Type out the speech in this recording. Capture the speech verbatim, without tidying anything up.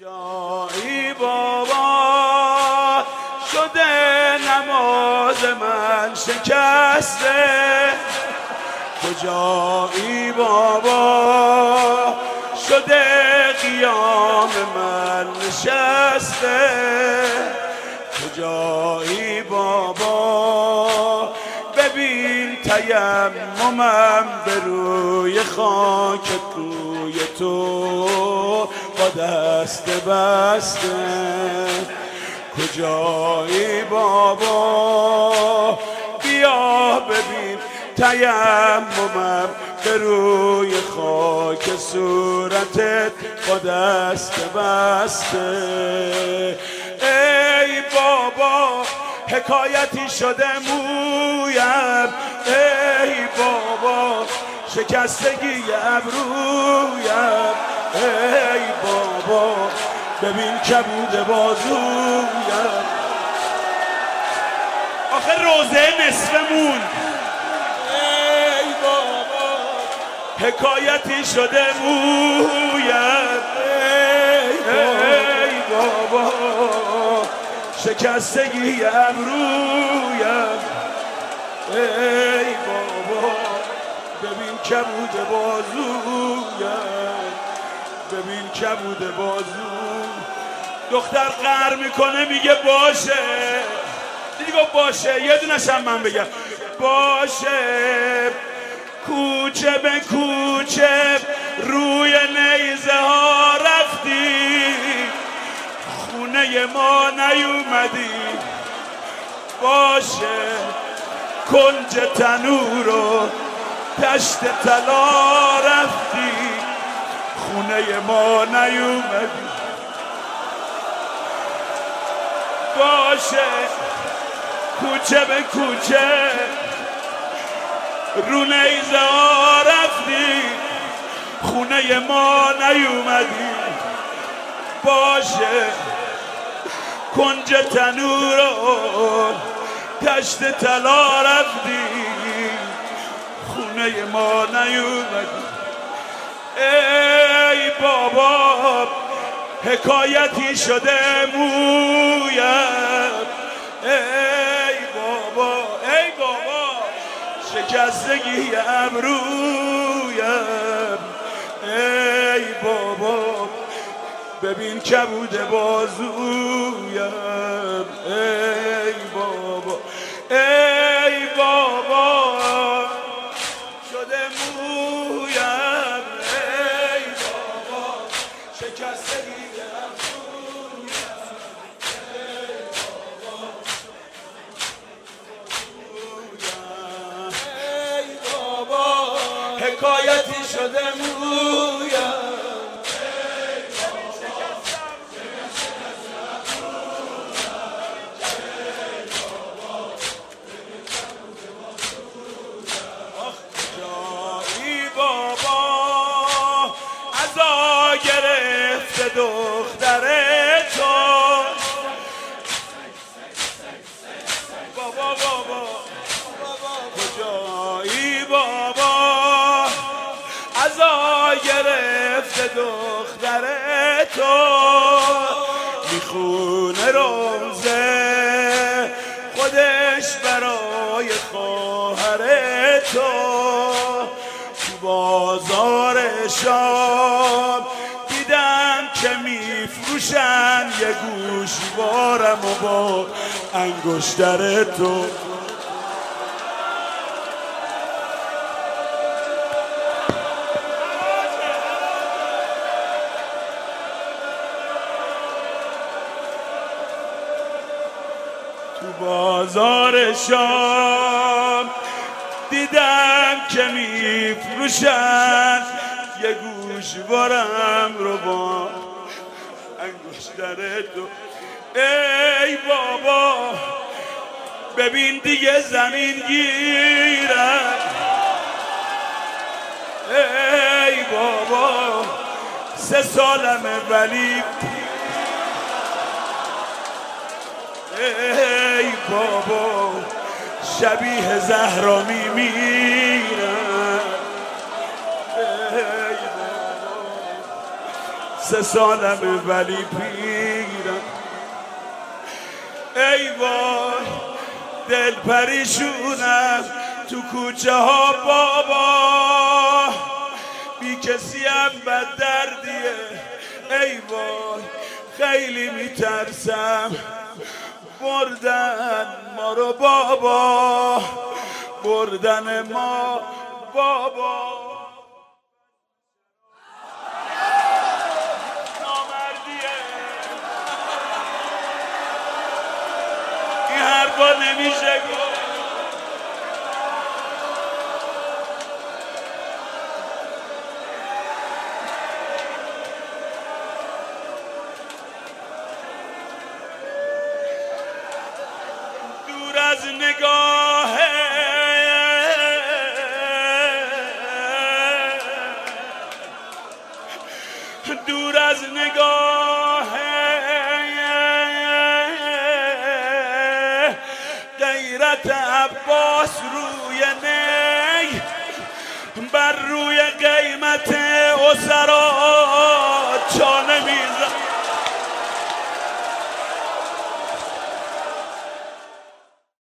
کجایی بابا شده نماز من شکسته، کجایی بابا شده قیام من نشسته، کجایی بابا ببین تیممم به روی خاک کوی تو با دست بسته، کجایی بابا بیا ببین تیممم به روی خاک صورتت با دست بسته. ای بابا حکایتی شده مویم، ای بابا شکستگی ابرویم، ای بابا ببین کبود بازویم. آخه روزه نصفمون ای بابا حکایتی شده مویم، ای بابا شکستگی ابرویم، ای بابا ببین کبود بازویم، ببین کبود بازو. دختر قهر میکنه میگه باشه، دیدی گفت باشه، یه دونش هم من بگم باشه. کوچه به کوچه روی نیزه ها رفتی، خونه ما نیومدی، باشه. کنج تنور و تشت طلا رفتی، خونه ما نیومدی، باشه. کوچه به کوچه رو نیزه ها رفتی، خونه ما نیومدی، باشه. کنج تنور و تشت طلا رفتی، خونه ما نیومدی. ای بابا حکایتی شده مویم، ای بابا ای بابا شکستگی ابرویم، ای بابا ببین کبود بازویم، ای بابا ای بابا شده مویم، ای بابا شکستگی ابرویم، ای بابا ای بابا حکایتی شده مویم. گرفته دختر تو بابا بابا کجایی بابا عزا گرفته دختر تو میخونه روزه خودش برای خواهر تو تو بازار شام که میفروشن یه گوشوارم و با انگشتر تو. تو بازار شام دیدم که میفروشن یه گوشوارم رو با انگشتر تو. ای بابا ببین دیگه زمین گیرم، ای بابا سه سالمه ولی ای بابا شبیه زهرا میمیرم، سه سالم ولی پیرم. ای وای دل پریشونم تو کوچه ها بابا، بی کسی هم بد دردیه. ای وای خیلی میترسم بردن ما رو بابا، بردن ما بابا. نامردیه این حرفا نمیشه گفت. دور از نگاه دور از نگاه غیرت عباس روی نی، بر روی قیمت اسرا